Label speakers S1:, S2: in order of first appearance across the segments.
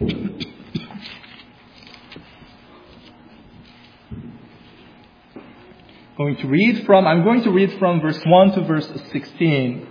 S1: I'm going to read from verse 1 to verse 16.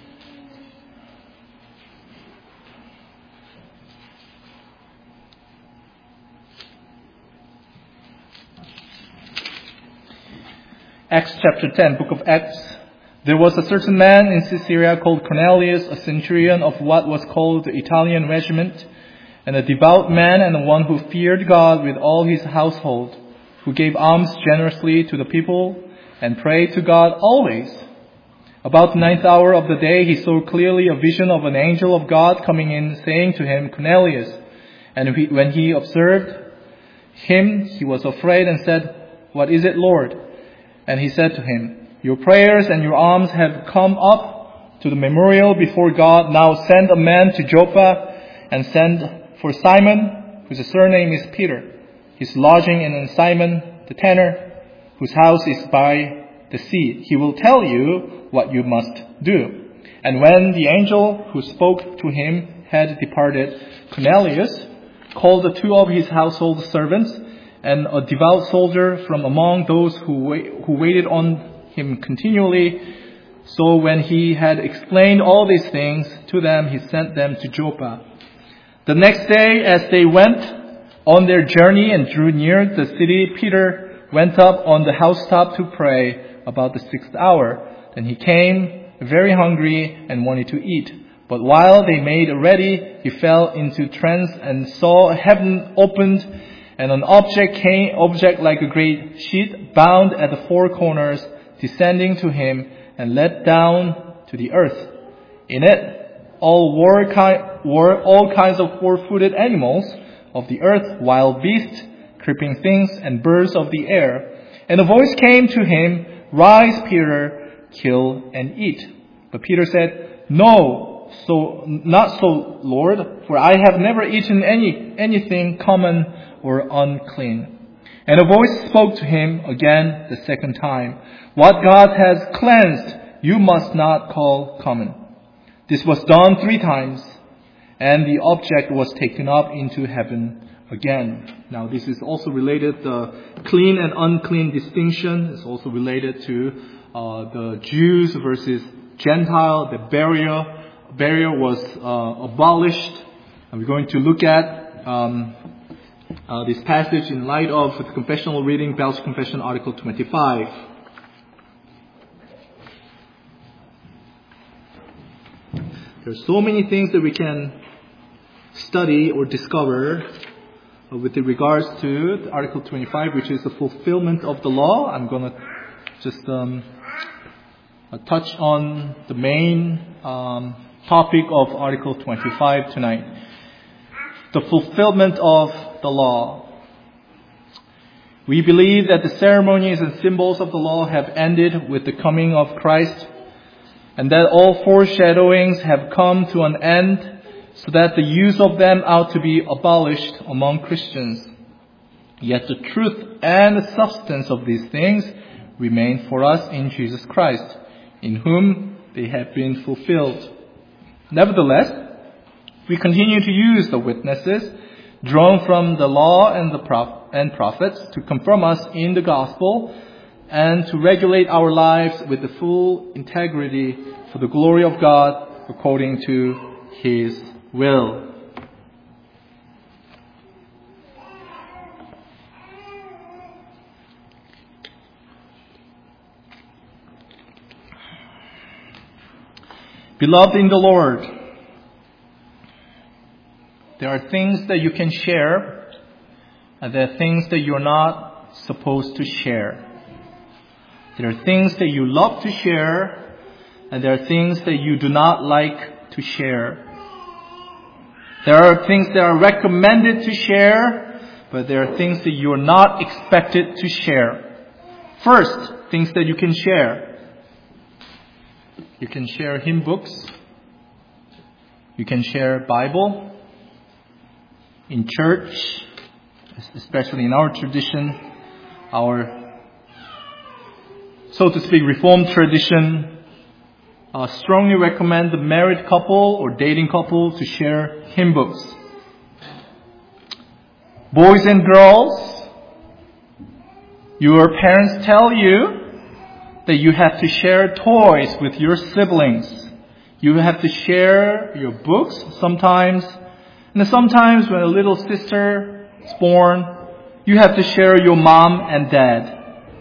S1: Acts chapter 10, book of Acts. There was a certain man in Caesarea called Cornelius, a centurion of what was called the Italian regiment, and a devout man and one who feared God with all his household, who gave alms generously to the people and prayed to God always. About the 9th hour of the day, he saw clearly a vision of an angel of God coming in, saying to him, Cornelius. And when he observed him, he was afraid and said, What is it, Lord? And he said to him, Your prayers and your alms have come up to the memorial before God. Now send a man to Joppa and send for Simon, whose surname is Peter. He's lodging in Simon the tanner, whose house is by the sea. He will tell you what you must do. And when the angel who spoke to him had departed, Cornelius called the 2 of his household servants and a devout soldier from among those who waited on him continually. So when he had explained all these things to them, he sent them to Joppa. The next day, as they went on their journey and drew near the city, Peter went up on the housetop to pray about the 6th hour. Then he came very hungry and wanted to eat. But while they made ready, he fell into trance and saw heaven opened, and an object like a great sheet, bound at the 4 corners, descending to him and let down to the earth. In it were all kinds of 4-footed animals of the earth, wild beasts, creeping things, and birds of the air. And a voice came to him, Rise, Peter, kill and eat. But Peter said, No, not so, Lord, for I have never eaten anything common or unclean. And a voice spoke to him again the second time, What God has cleansed, you must not call common. This was done 3 times, and the object was taken up into heaven again. Now this is also related, the clean and unclean distinction is also related to the Jews versus Gentile. The barrier was abolished. And we're going to look at this passage in light of the confessional reading, Bell's Confession, Article 25. There's so many things that we can study or discover with regards to Article 25, which is the fulfillment of the law. I'm going to just touch on the main topic of Article 25 tonight. The fulfillment of the law. We believe that the ceremonies and symbols of the law have ended with the coming of Christ, and that all foreshadowings have come to an end, so that the use of them ought to be abolished among Christians. Yet the truth and the substance of these things remain for us in Jesus Christ, in whom they have been fulfilled. Nevertheless, we continue to use the witnesses drawn from the law and the prophets to confirm us in the gospel and to regulate our lives with the full integrity for the glory of God according to His will. Beloved in the Lord, there are things that you can share, and there are things that you're not supposed to share. There are things that you love to share, and there are things that you do not like to share. There are things that are recommended to share, but there are things that you are not expected to share. First, things that you can share. You can share hymn books. You can share Bible. In church, especially in our tradition, our, so to speak, Reformed tradition, strongly recommend the married couple or dating couple to share hymn books. Boys and girls, your parents tell you that you have to share toys with your siblings. You have to share your books sometimes. And sometimes when a little sister is born, you have to share your mom and dad.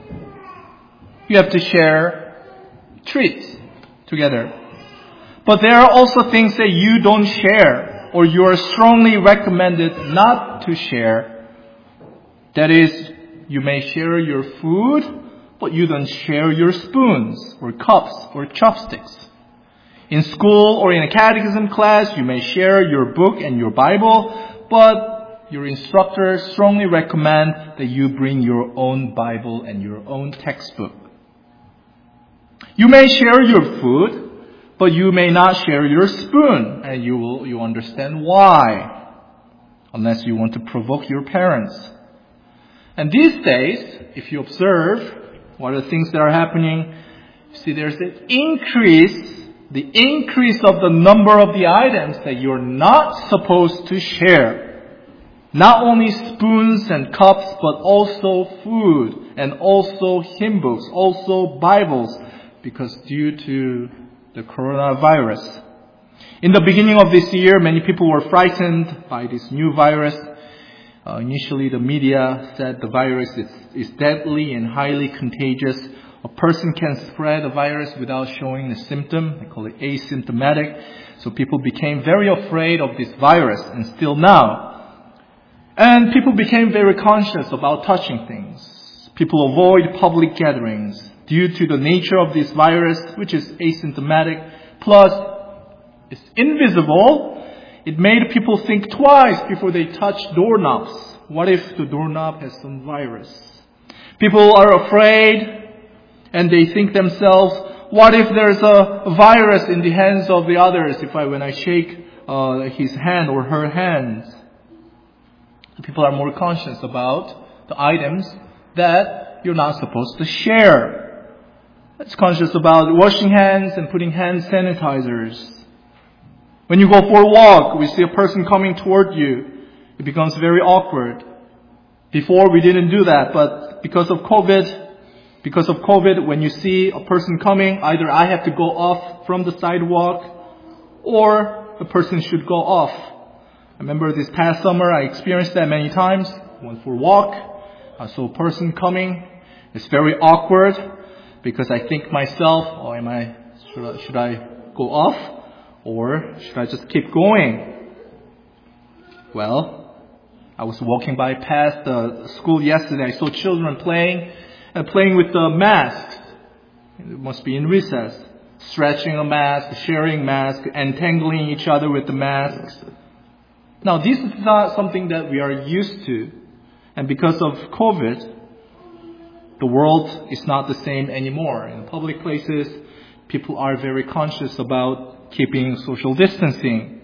S1: You have to share treats together. But there are also things that you don't share, or you are strongly recommended not to share. That is, you may share your food, but you don't share your spoons, or cups, or chopsticks. In school or in a catechism class, you may share your book and your Bible, but your instructor strongly recommend that you bring your own Bible and your own textbook. You may share your food, but you may not share your spoon, and you understand why, unless you want to provoke your parents. And these days, if you observe what are the things that are happening, you see there's an increase of the number of the items that you're not supposed to share. Not only spoons and cups, but also food, and also hymn books, also Bibles, because due to the coronavirus. In the beginning of this year, many people were frightened by this new virus. Initially, the media said the virus is deadly and highly contagious. A person can spread the virus without showing a symptom. They call it asymptomatic. So people became very afraid of this virus, and still now. And people became very conscious about touching things. People avoid public gatherings due to the nature of this virus, which is asymptomatic, plus it's invisible. It made people think twice before they touch doorknobs. What if the doorknob has some virus? People are afraid, and they think themselves, what if there's a virus in the hands of the others when I shake his hand or her hands? People are more conscious about the items that you're not supposed to share. It's conscious about washing hands and putting hand sanitizers. When you go for a walk, we see a person coming toward you. It becomes very awkward. Before we didn't do that, but because of COVID, when you see a person coming, either I have to go off from the sidewalk or the person should go off. I remember this past summer, I experienced that many times. I went for a walk. I saw a person coming. It's very awkward because I think myself, should I go off or should I just keep going? Well, I was walking past the school yesterday. I saw children playing with the masks. It must be in recess. Stretching a mask, sharing masks, entangling each other with the masks. Now, this is not something that we are used to. And because of COVID, the world is not the same anymore. In public places, people are very conscious about keeping social distancing.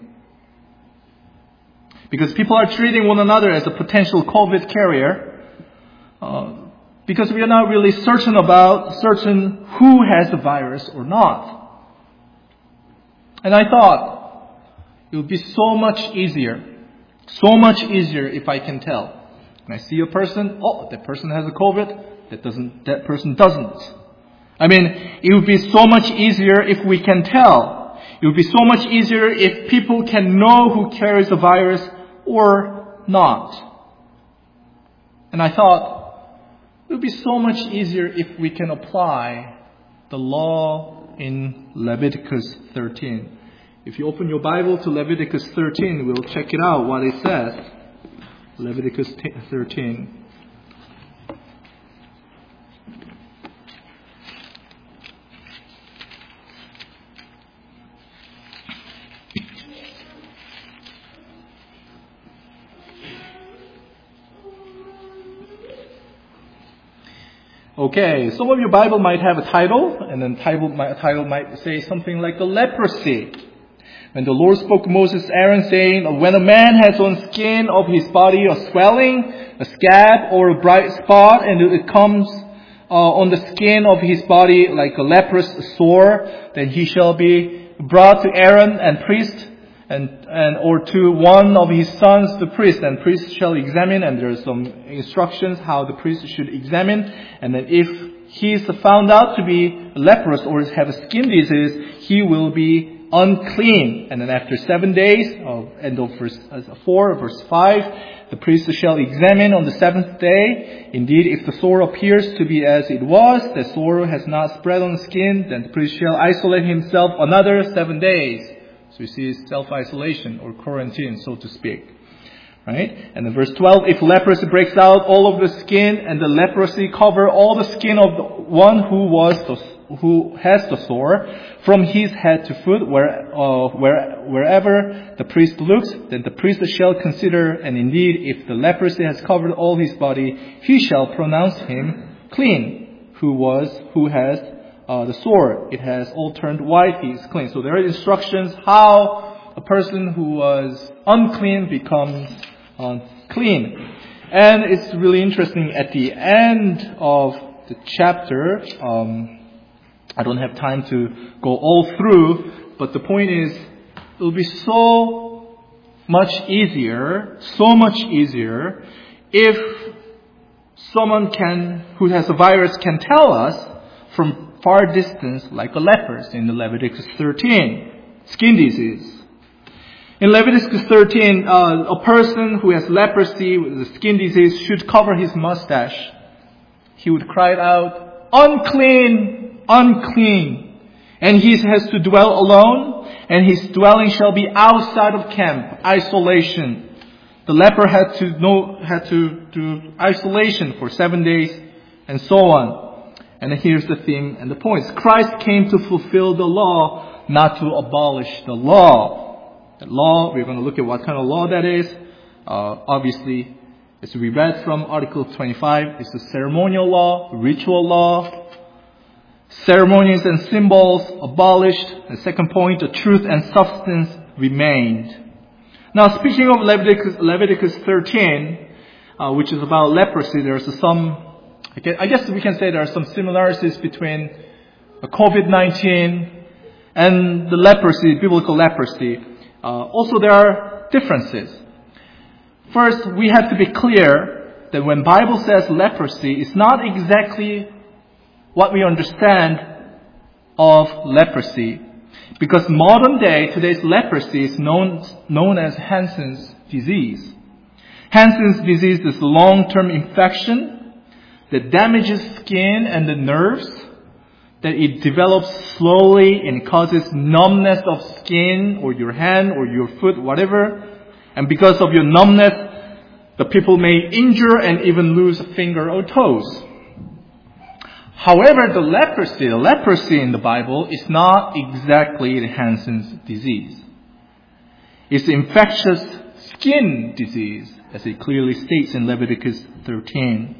S1: Because people are treating one another as a potential COVID carrier. Because we are not really certain who has the virus or not. And I thought it would be so much easier if I can tell. When I see a person, that person has a COVID, that person doesn't. It would be so much easier if we can tell. It would be so much easier if people can know who carries the virus or not. And I thought, it would be so much easier if we can apply the law in Leviticus 13. If you open your Bible to Leviticus 13, we'll check it out what it says. Leviticus 13. Okay, some of your Bible might have a title, and then title might say something like the leprosy. When the Lord spoke to Moses, Aaron, saying, when a man has on skin of his body a swelling, a scab, or a bright spot, and it comes on the skin of his body like a leprous sore, then he shall be brought to Aaron and priest, or to one of his sons, the priest, and priest shall examine, and there are some instructions how the priest should examine, and then if he is found out to be leprous or have a skin disease, he will be unclean. And then after 7 days, end of verse 4, verse 5, the priest shall examine on the 7th day. Indeed, if the sore appears to be as it was, the sore has not spread on the skin, then the priest shall isolate himself another 7 days. So you see self-isolation or quarantine, so to speak. Right? And in verse 12, if leprosy breaks out all of the skin, and the leprosy cover all the skin of the one who has the sore, from his head to foot, wherever the priest looks, then the priest shall consider, and indeed, if the leprosy has covered all his body, he shall pronounce him clean, who has the sore. It has all turned white, he is clean. So there are instructions how a person who was unclean becomes clean. And it's really interesting at the end of the chapter, I don't have time to go all through, but the point is, it will be so much easier if someone who has a virus can tell us from far distance, like a leper in the Leviticus 13, skin disease. In Leviticus 13, a person who has leprosy with a skin disease should cover his mustache. He would cry out, unclean, unclean. And he has to dwell alone, and his dwelling shall be outside of camp, isolation. The leper had to do isolation for 7 days, and so on. And here's the theme and the point. Christ came to fulfill the law, not to abolish the law. The law, we're going to look at what kind of law that is. Obviously, as we read from Article 25, it's the ceremonial law, ritual law. Ceremonies and symbols abolished. And second point, the truth and substance remained. Now, speaking of Leviticus 13, which is about leprosy, there's I guess we can say there are some similarities between COVID-19 and the leprosy, biblical leprosy. Also, there are differences. First, we have to be clear that when Bible says leprosy, it's not exactly what we understand of leprosy. Because today's leprosy is known as Hansen's disease. Hansen's disease is a long-term infection that damages skin and the nerves, that it develops slowly and causes numbness of skin or your hand or your foot, whatever. And because of your numbness, the people may injure and even lose a finger or toes. However, the leprosy in the Bible is not exactly the Hansen's disease. It's infectious skin disease, as it clearly states in Leviticus 13.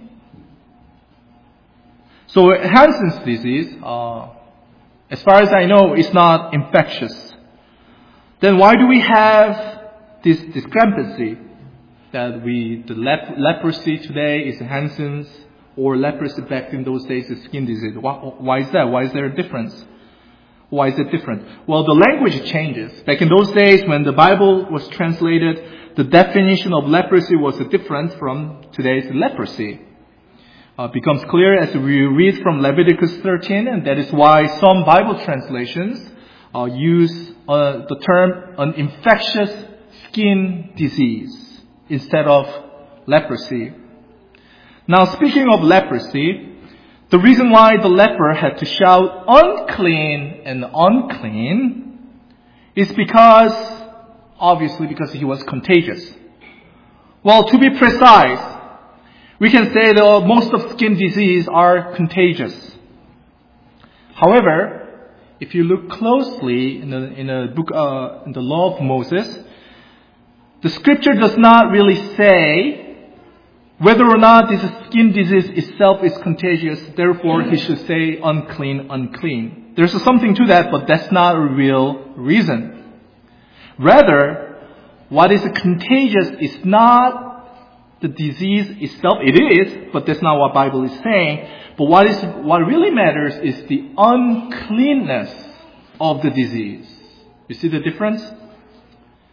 S1: So Hansen's disease, as far as I know, is not infectious. Then why do we have this discrepancy that the leprosy today is Hansen's, or leprosy back in those days is skin disease? Why is that? Why is there a difference? Why is it different? Well, the language changes. Back in those days when the Bible was translated, the definition of leprosy was different from today's leprosy. Becomes clear as we read from Leviticus 13, and that is why some Bible translations use the term an infectious skin disease instead of leprosy. Now, speaking of leprosy, the reason why the leper had to shout unclean and unclean is obviously because he was contagious. Well, to be precise, we can say that most of skin disease are contagious. However, if you look closely in the Law of Moses, the scripture does not really say whether or not this skin disease itself is contagious, therefore he should say unclean, unclean. There's something to that, but that's not a real reason. Rather, what is contagious is not the disease itself. It is, but that's not what Bible is saying. But what really matters is the uncleanness of the disease. You see the difference?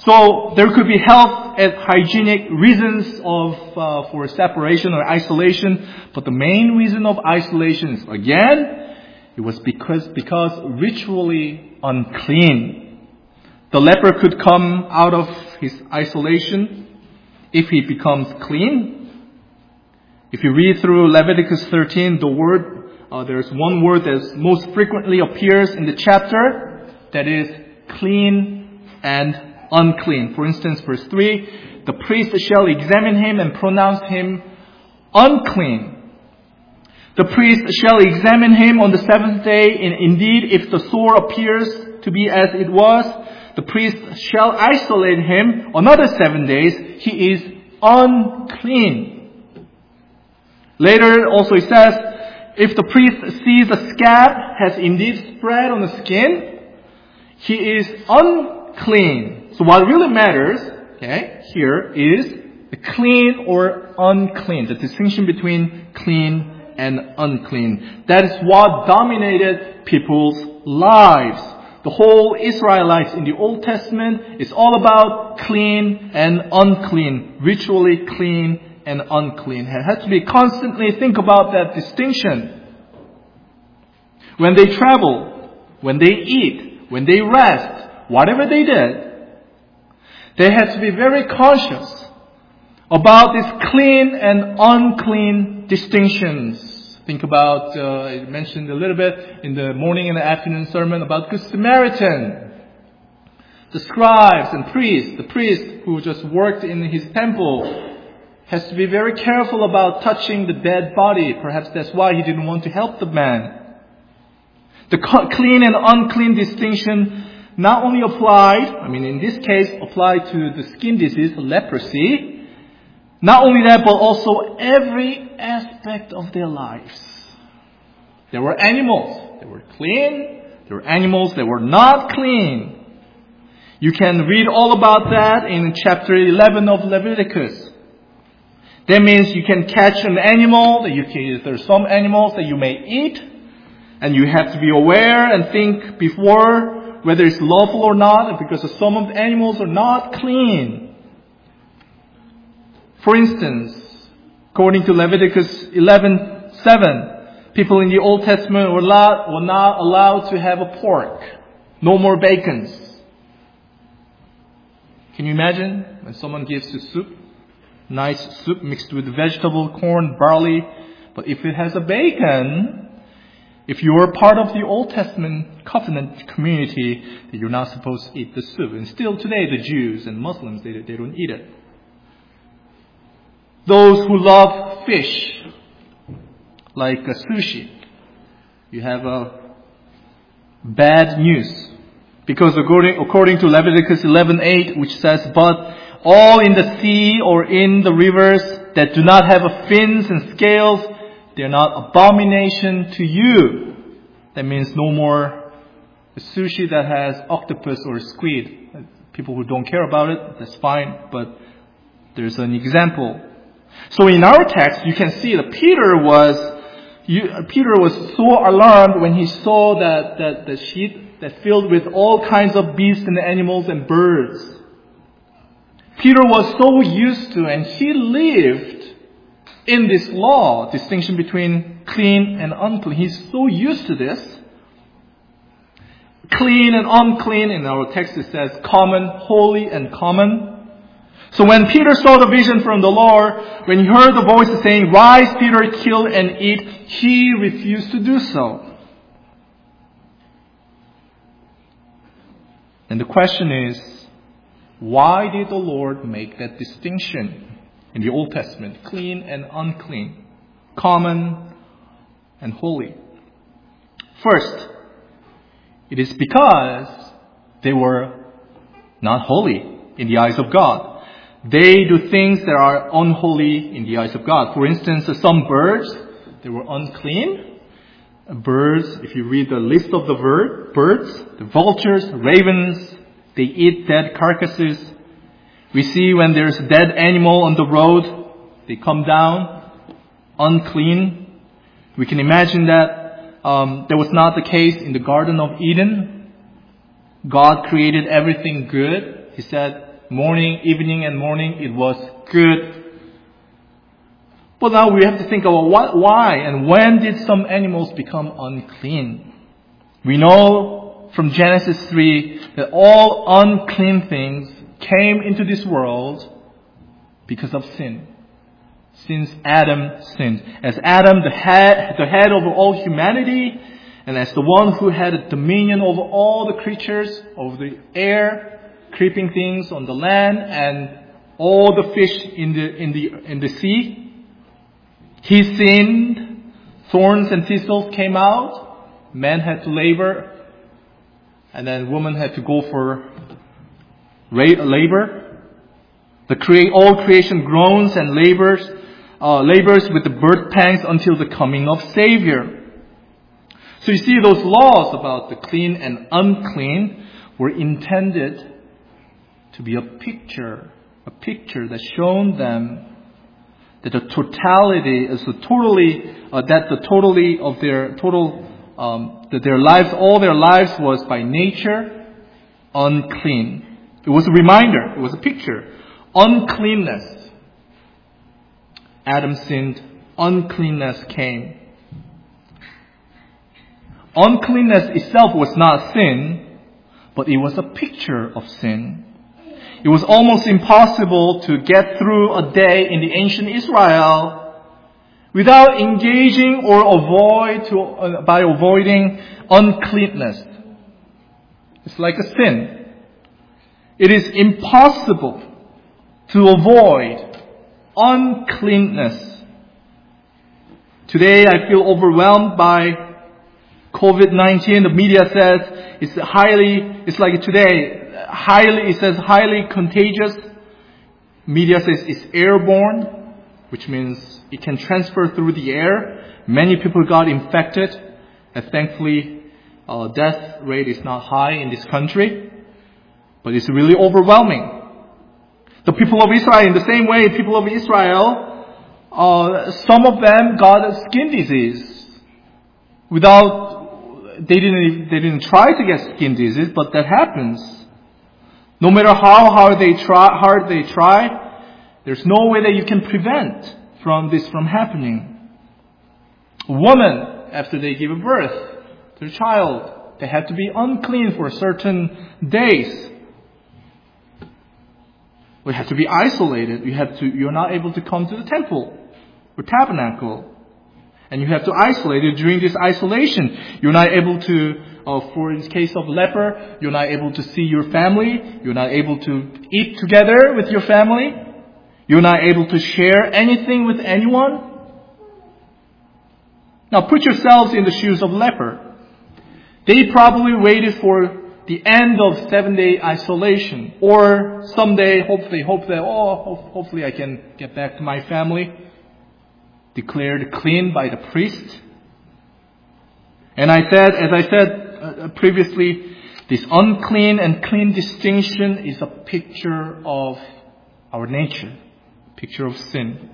S1: So there could be health and hygienic reasons for separation or isolation, but the main reason of isolation is, again, it was because ritually unclean. The leper could come out of his isolation if he becomes clean. If you read through Leviticus 13, there's one word that most frequently appears in the chapter, that is clean and unclean. For instance, verse 3, the priest shall examine him and pronounce him unclean. The priest shall examine him on the seventh day, and indeed, if the sore appears to be as it was, the priest shall isolate him another 7 days. He is unclean. Later, also it says, if the priest sees a scab has indeed spread on the skin, he is unclean. So what really matters, here is the clean or unclean, the distinction between clean and unclean. That is what dominated people's lives. The whole Israelites in the Old Testament is all about clean and unclean, ritually clean and unclean. It has to be constantly think about that distinction. When they travel, when they eat, when they rest, whatever they did, they had to be very conscious about these clean and unclean distinctions. Think about, I mentioned a little bit in the morning and the afternoon sermon about Good Samaritan. The scribes and priests, the priest who just worked in his temple, has to be very careful about touching the dead body. Perhaps that's why he didn't want to help the man. The clean and unclean distinction not only applied, in this case, applied to the skin disease, leprosy. Not only that, but also every aspect of their lives. There were animals that were clean. There were animals that were not clean. You can read all about that in chapter 11 of Leviticus. That means you can catch an animal, there's some animals that you may eat, and you have to be aware and think before whether it's lawful or not, because some of the animals are not clean. For instance, according to Leviticus 11:7, people in the Old Testament were not allowed to have a pork. No more bacons. Can you imagine when someone gives you soup? Nice soup mixed with vegetable, corn, barley. But if it has a bacon, if you are part of the Old Testament covenant community, you're not supposed to eat the soup. And still today, the Jews and Muslims, they don't eat it. Those who love fish, like sushi, you have bad news. Because according to Leviticus 11:8, which says, but all in the sea or in the rivers that do not have fins and scales, they are not abomination to you. That means no more sushi that has octopus or squid. People who don't care about it, that's fine, but there's an example. So in our text, you can see that Peter was so alarmed when he saw that the sheet that filled with all kinds of beasts and animals and birds. Peter was so used to, and he lived in this law, distinction between clean and unclean. He's so used to this. Clean and unclean, in our text it says common, holy and common. So when Peter saw the vision from the Lord, when he heard the voice saying, rise Peter, kill and eat, he refused to do so. And the question is, why did the Lord make that distinction in the Old Testament? Clean and unclean, common and holy. First, it is because they were not holy in the eyes of God. They do things that are unholy in the eyes of God. For instance, some birds, they were unclean. Birds, if you read the list of the birds, the vultures, ravens, they eat dead carcasses. We see when there's a dead animal on the road, they come down unclean. We can imagine that that was not the case in the Garden of Eden. God created everything good. He said, evening and morning, it was good. But now we have to think about why and when did some animals become unclean? We know from Genesis 3 that all unclean things came into this world because of sin. Since Adam sinned. As Adam, the head over all humanity, and as the one who had a dominion over all the creatures, over the air, creeping things on the land, and all the fish in the sea, he sinned. Thorns and thistles came out. Man had to labor, and then woman had to go for labor. All creation groans and labors with the birth pangs until the coming of Savior. So you see, those laws about the clean and unclean were intended to be a picture that shown them that all their lives was by nature unclean. It was a reminder. It was a picture. Uncleanness. Adam sinned. Uncleanness came. Uncleanness itself was not sin, but it was a picture of sin. It was almost impossible to get through a day in the ancient Israel without engaging or by avoiding uncleanness. It's like a sin. It is impossible to avoid uncleanness. Today I feel overwhelmed by COVID-19. The media says it says highly contagious. Media says it's airborne, which means it can transfer through the air. Many people got infected, and thankfully death rate is not high in this country, but it's really overwhelming. The people of Israel, in the same way, people of Israel, some of them got a skin disease they didn't try to get skin disease, but that happens. No matter how hard they try, there's no way that you can prevent this from happening. A woman, after they give birth to the child, they have to be unclean for certain days. We have to be isolated. You're not able to come to the temple or tabernacle. And you have to isolate it. During this isolation, you're not able to, for in case of leper, you're not able to see your family. You're not able to eat together with your family. You're not able to share anything with anyone. Now put yourselves in the shoes of leper. They probably waited for the end of 7-day isolation. Or someday, hopefully I can get back to my family. Declared clean by the priest. And as I said previously, this unclean and clean distinction is a picture of our nature, picture of sin.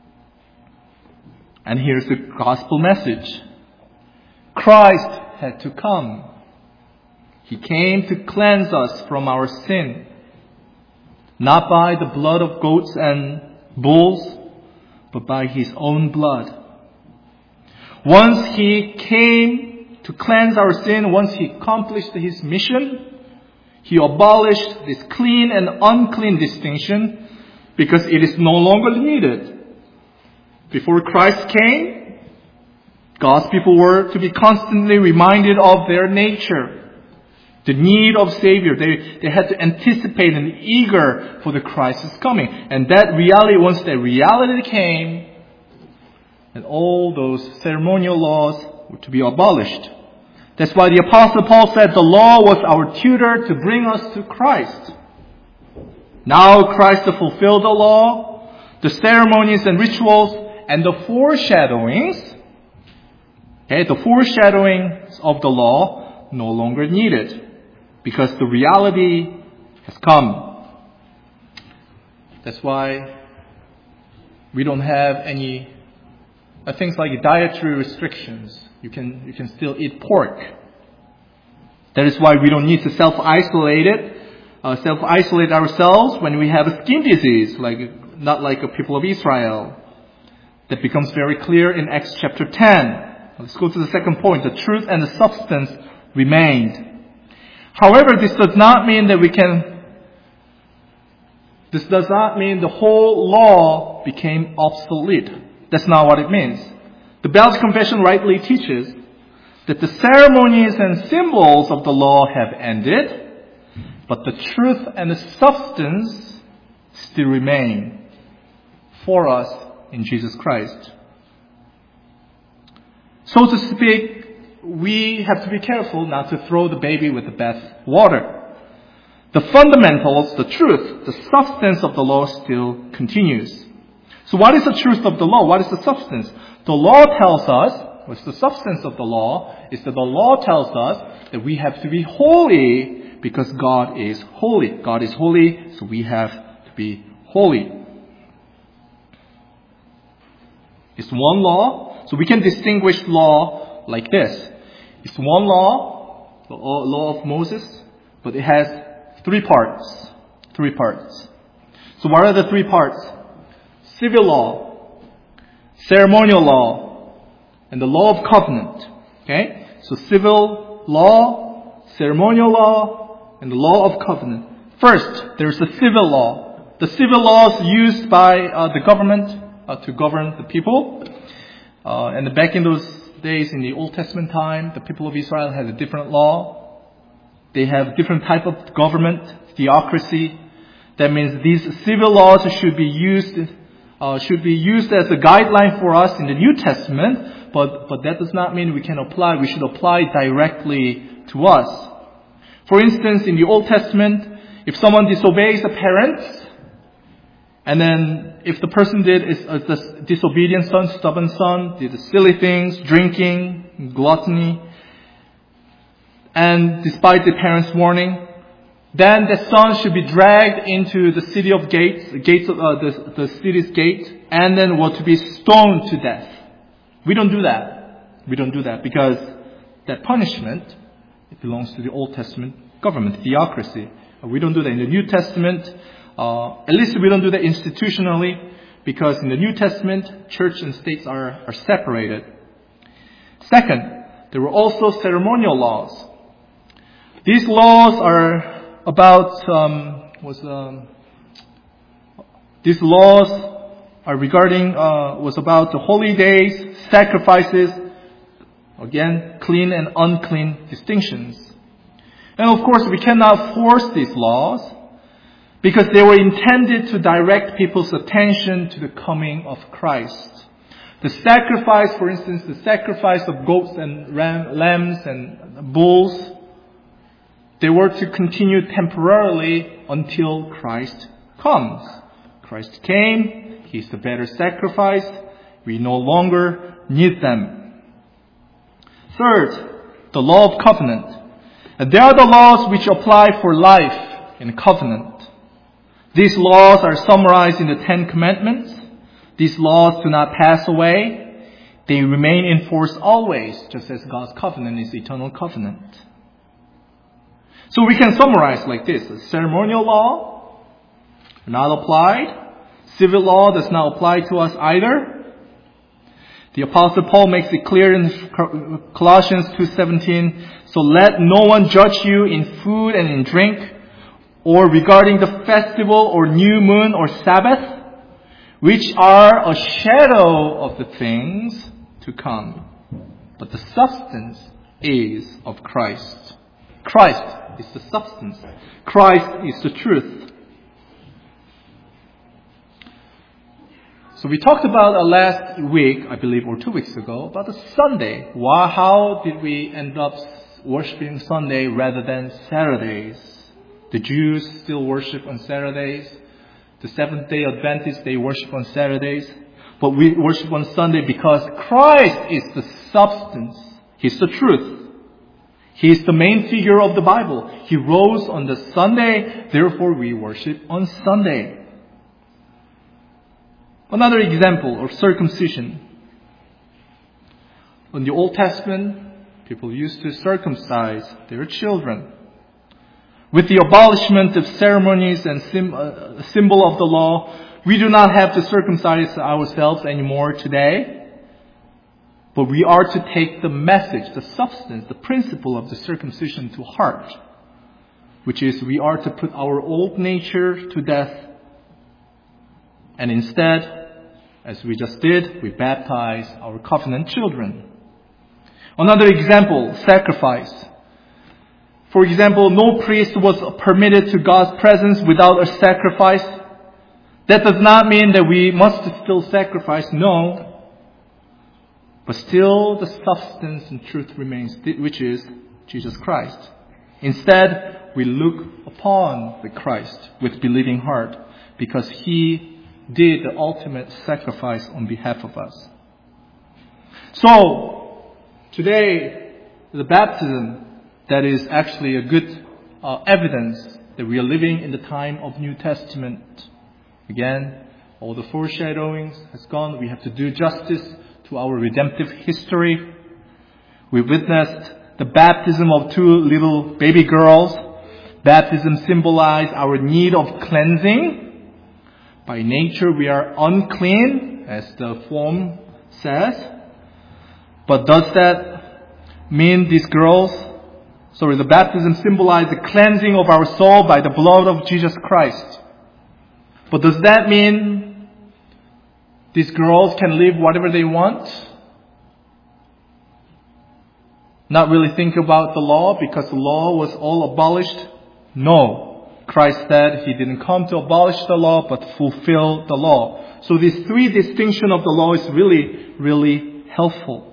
S1: And here's the gospel message. Christ had to come. He came to cleanse us from our sin, not by the blood of goats and bulls, but by His own blood. Once He came to cleanse our sin, once He accomplished His mission, He abolished this clean and unclean distinction because it is no longer needed. Before Christ came, God's people were to be constantly reminded of their nature, the need of Savior. They had to anticipate and eager for the Christ's coming. And that reality, once that reality came, and all those ceremonial laws were to be abolished. That's why the Apostle Paul said the law was our tutor to bring us to Christ. Now Christ has fulfilled the law, the ceremonies and rituals, and the foreshadowings. The foreshadowings of the law no longer needed. Because the reality has come. That's why we don't have any things like dietary restrictions. You can still eat pork. That is why we don't need to self-isolate it self-isolate ourselves when we have a skin disease, not like the people of Israel. That becomes very clear in Acts chapter 10. Let's go to the second point. The truth and the substance remained. However, this does not mean the whole law became obsolete. That's not what it means. The Belgian Confession rightly teaches that the ceremonies and symbols of the law have ended, but the truth and the substance still remain for us in Jesus Christ. So to speak, we have to be careful not to throw the baby with the bath water. The fundamentals, the truth, the substance of the law still continues. So what is the truth of the law? What is the substance? The law tells us, what's the substance of the law, is that the law tells us that we have to be holy because God is holy. God is holy, so we have to be holy. It's one law, so we can distinguish law like this. It's one law, the law of Moses, but it has three parts. Three parts. So what are the three parts? Civil law, ceremonial law, and the law of covenant. Okay? So civil law, ceremonial law, and the law of covenant. First, there's the civil law. The civil laws used by the government to govern the people. And back in those days, in the Old Testament time, the people of Israel had a different law. They have different type of government, theocracy. That means these civil laws should be used as a guideline for us in the New Testament. But that does not mean we should apply directly to us. For instance, in the Old Testament, if someone disobeys the parents, and then if the person is a disobedient son, stubborn son, did silly things, drinking, gluttony, and despite the parents' warning, then the son should be dragged into the city of gates of the city's gate, and then to be stoned to death. We don't do that. We don't do that because that punishment, it belongs to the Old Testament government, theocracy. We don't do that in the New Testament. At least we don't do that institutionally, because in the New Testament, church and states are separated. Second, there were also ceremonial laws. These laws are about these laws are regarding was about the holy days, sacrifices, again clean and unclean distinctions. And of course, we cannot force these laws, because they were intended to direct people's attention to the coming of Christ. The sacrifice, for instance, the sacrifice of goats and lambs and bulls, they were to continue temporarily until Christ comes. Christ came, He's the better sacrifice, we no longer need them. Third, the law of covenant. And there are the laws which apply for life in covenant. These laws are summarized in the Ten Commandments. These laws do not pass away. They remain in force always, just as God's covenant is eternal covenant. So we can summarize like this. The ceremonial law, not applied. Civil law does not apply to us either. The Apostle Paul makes it clear in Colossians 2:17. So let no one judge you in food and in drink, or regarding the festival or new moon or Sabbath, which are a shadow of the things to come. But the substance is of Christ. Christ is the substance. Christ is the truth. So we talked about last week, I believe, or 2 weeks ago, about the Sunday. How did we end up worshiping Sunday rather than Saturdays? The Jews still worship on Saturdays. The Seventh-day Adventists, they worship on Saturdays. But we worship on Sunday because Christ is the substance. He's the truth. He is the main figure of the Bible. He rose on the Sunday, therefore we worship on Sunday. Another example of circumcision. In the Old Testament, people used to circumcise their children. With the abolishment of ceremonies and symbol of the law, we do not have to circumcise ourselves anymore today. But we are to take the message, the substance, the principle of the circumcision to heart, which is we are to put our old nature to death. And instead, as we just did, we baptize our covenant children. Another example, sacrifice. For example, no priest was permitted to God's presence without a sacrifice. That does not mean that we must still sacrifice. No. But still the substance and truth remains, which is Jesus Christ. Instead, we look upon the Christ with believing heart because He did the ultimate sacrifice on behalf of us. So, today, the baptism, that is actually a good evidence that we are living in the time of New Testament. Again, all the foreshadowings has gone. We have to do justice to our redemptive history. We witnessed the baptism of 2 little baby girls. Baptism symbolized our need of cleansing. By nature, we are unclean, as the form says. But does that mean the baptism symbolized the cleansing of our soul by the blood of Jesus Christ. But does that mean these girls can live whatever they want? Not really think about the law because the law was all abolished? No. Christ said He didn't come to abolish the law but fulfill the law. So these 3 distinctions of the law is really, really helpful.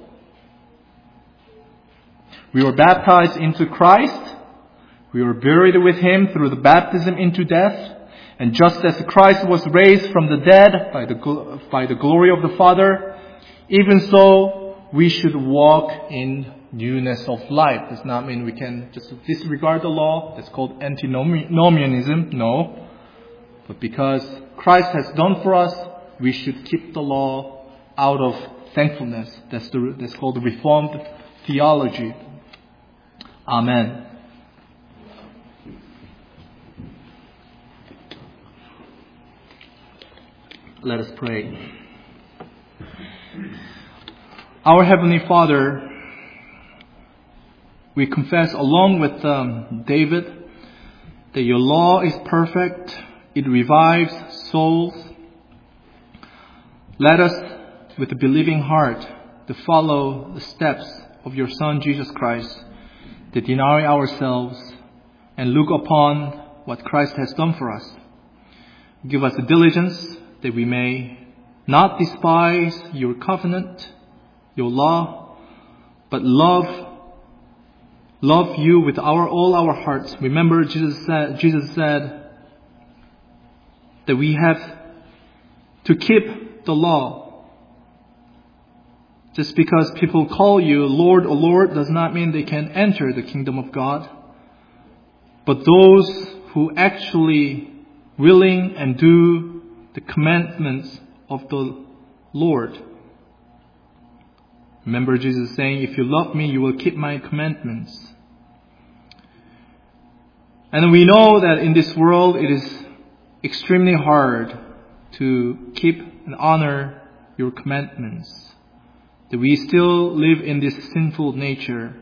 S1: We were baptized into Christ. We were buried with Him through the baptism into death. And just as Christ was raised from the dead by the glory of the Father, even so we should walk in newness of life. Does not mean we can just disregard the law. That's called antinomianism. No. But because Christ has done for us, we should keep the law out of thankfulness. That's called the Reformed theology. Amen. Let us pray. Our Heavenly Father, we confess along with David that your law is perfect. It revives souls. Let us, with a believing heart, to follow the steps of your Son, Jesus Christ, to deny ourselves and look upon what Christ has done for us. Give us a diligence that we may not despise your covenant, your law, but love you with all our hearts. Remember, Jesus said that we have to keep the law. Just because people call you Lord or Lord does not mean they can enter the kingdom of God. But those who actually willing and do the commandments of the Lord. Remember Jesus saying, if you love me, you will keep my commandments. And we know that in this world it is extremely hard to keep and honor your commandments. That we still live in this sinful nature.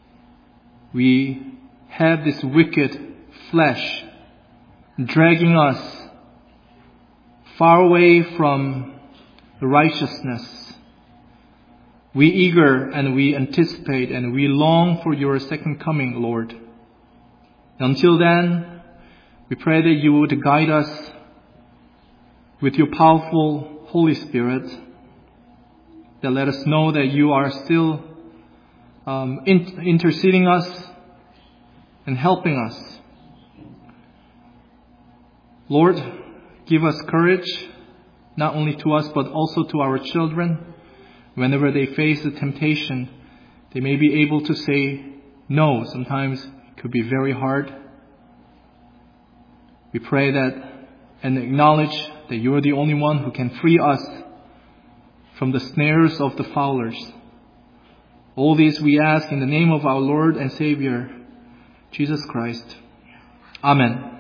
S1: We have this wicked flesh dragging us far away from the righteousness. We eager and we anticipate and we long for your second coming, Lord. Until then, we pray that you would guide us with your powerful Holy Spirit, that let us know that you are still interceding us and helping us. Lord, give us courage, not only to us but also to our children. Whenever they face a temptation, they may be able to say no. Sometimes it could be very hard. We pray that and acknowledge that you are the only one who can free us from the snares of the fowlers. All these we ask in the name of our Lord and Savior, Jesus Christ. 아멘.